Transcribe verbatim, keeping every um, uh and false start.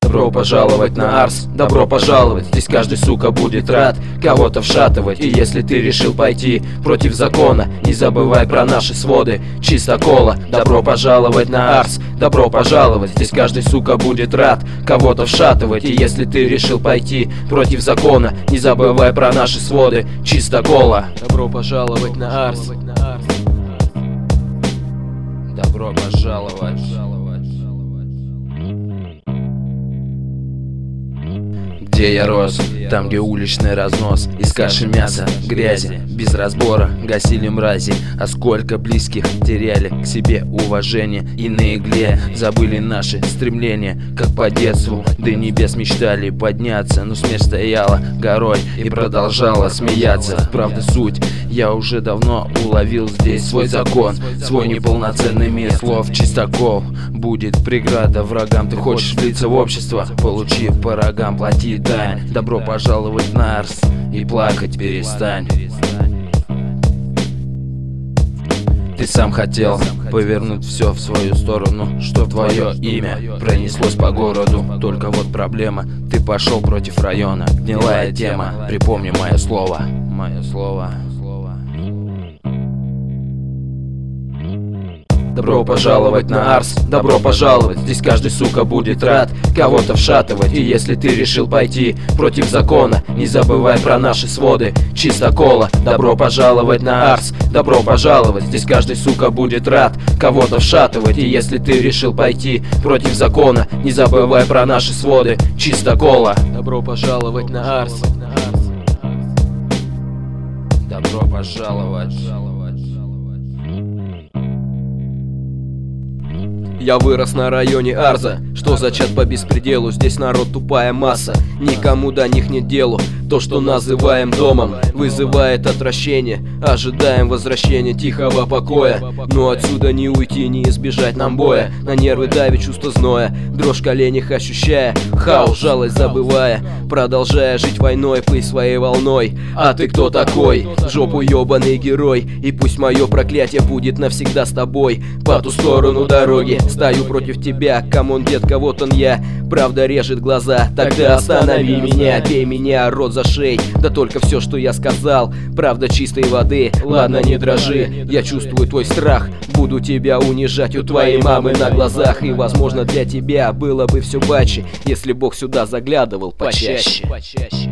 Добро пожаловать на Арс, добро пожаловать. Здесь каждый, сука, будет рад кого-то вшатывать. И если ты решил пойти против закона, не забывай про наши своды чистокола. Добро пожаловать на Арс, добро пожаловать. Здесь каждый, сука, будет рад кого-то вшатывать. И если ты решил пойти против закона, не забывай про наши своды чистокола. Добро пожаловать на Арс, добро пожаловать. Где я рос, там где уличный разнос, из каши мяса, грязи, без разбора гасили мрази. А сколько близких теряли к себе уважение, и на игле забыли наши стремления. Как по детству до небес мечтали подняться, но смерть стояла горой и продолжала смеяться. Правда суть я уже давно уловил, здесь свой закон, свой неполноценный мир слов чистокол. Будет преграда врагам, ты хочешь влиться в общество, получи по рогам, плати дань. Добро пожаловать на Арс, и плакать перестань. Ты сам хотел повернуть все в свою сторону, что твое имя пронеслось по городу. Только вот проблема, ты пошел против района. Гнилая тема, припомни мое слово. Мое слово. Добро пожаловать на Арс, добро пожаловать. Здесь каждый, сука, будет рад кого-то вшатывать. И если ты решил пойти против закона, не забывай про наши своды чистокола. Добро пожаловать на Арс, добро пожаловать. Здесь каждый, сука, будет рад кого-то вшатывать. И если ты решил пойти против закона, не забывай про наши своды чистокола. Добро пожаловать на Арс, добро пожаловать. Я вырос на районе Арза, что зачат по беспределу. Здесь народ тупая масса, никому до них нет делу. То, что называем домом, вызывает отвращение. Ожидаем возвращения тихого покоя, но отсюда не уйти, не избежать нам боя. На нервы давит чувство зноя, дрожь в коленях ощущая, хаос, жалость забывая, продолжая жить войной, плыть своей волной. А ты кто такой? В жопу ебаный герой. И пусть мое проклятие будет навсегда с тобой. По ту сторону дороги стою против тебя, камон, детка, вот он я. Правда режет глаза, тогда останови меня, бей меня, рот за шеей. Да только все, что я сказал, правда чистой воды. Ладно, не дрожи, я чувствую твой страх. Буду тебя унижать у твоей мамы на глазах. И возможно для тебя было бы все баче, если Бог сюда заглядывал почаще.